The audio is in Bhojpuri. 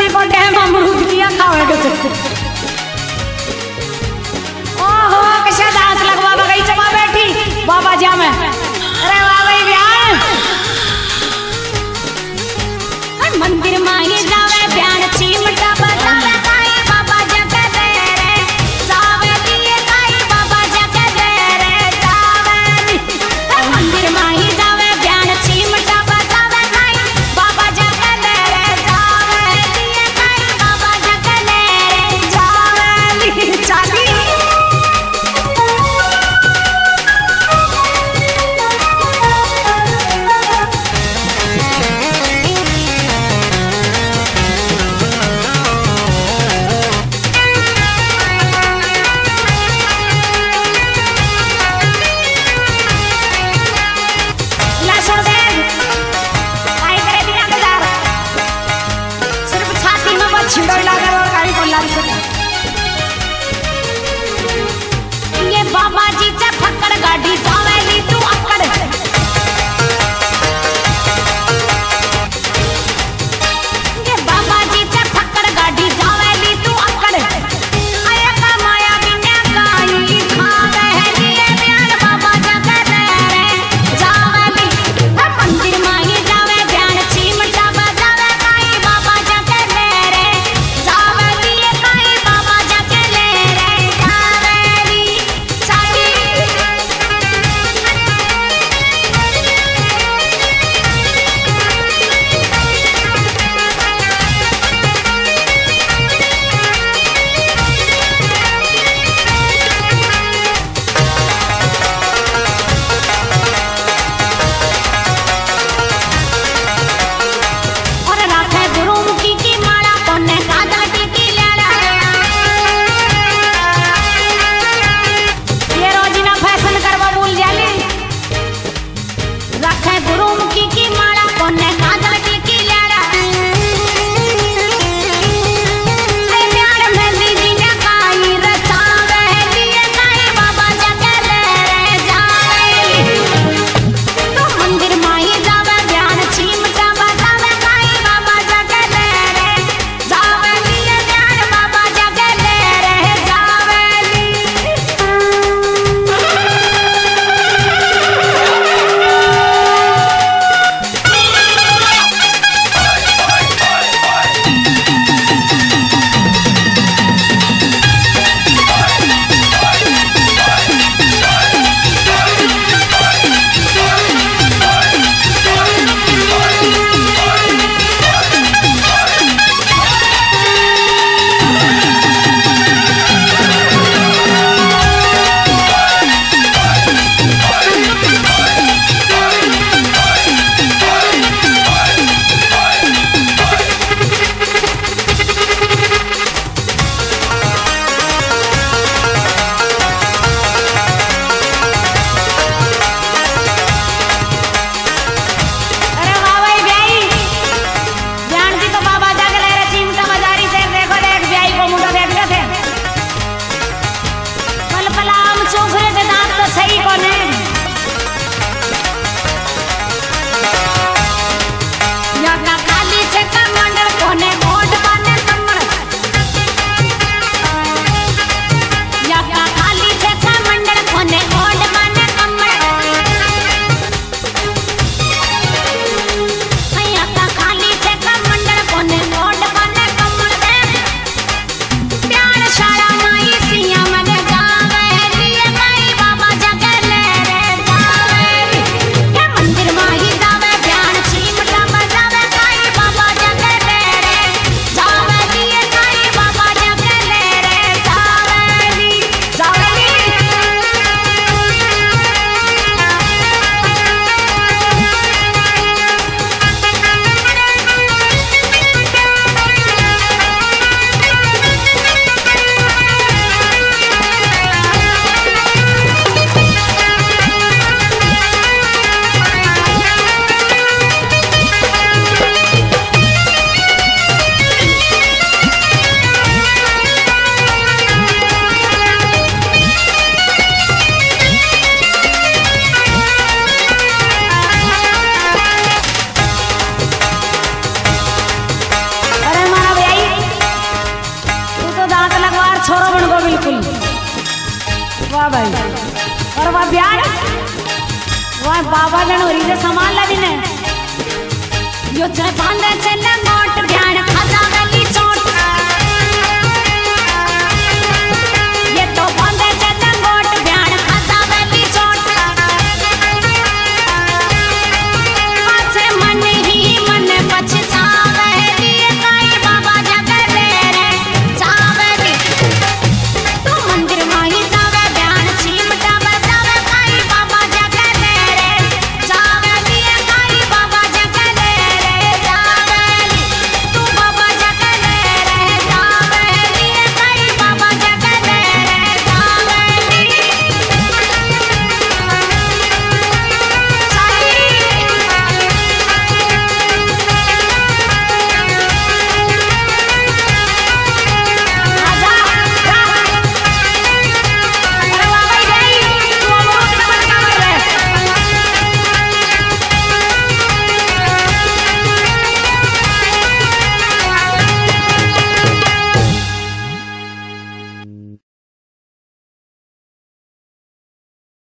को डैम अमरूद किया खावे तो ओहो कैसे डांस लगवा बगीचे में बैठी बाबा जी में अरे वाह भाई ब्याह मंदिर में ही जावे ब्याह चिमटा बजावे काई बाबा जग दे रे जावे दिए काई बाबा जग दे रे जावे मंदिर में ही जावे ब्याह चिमटा बजावे काई बाबा जग दे रे जावे दिए काई बाबा जग दे रे जावे चाली भाई और वह ब्याह वह बाबा जन हो रही से सामान ला दिन यो छे बांधे छे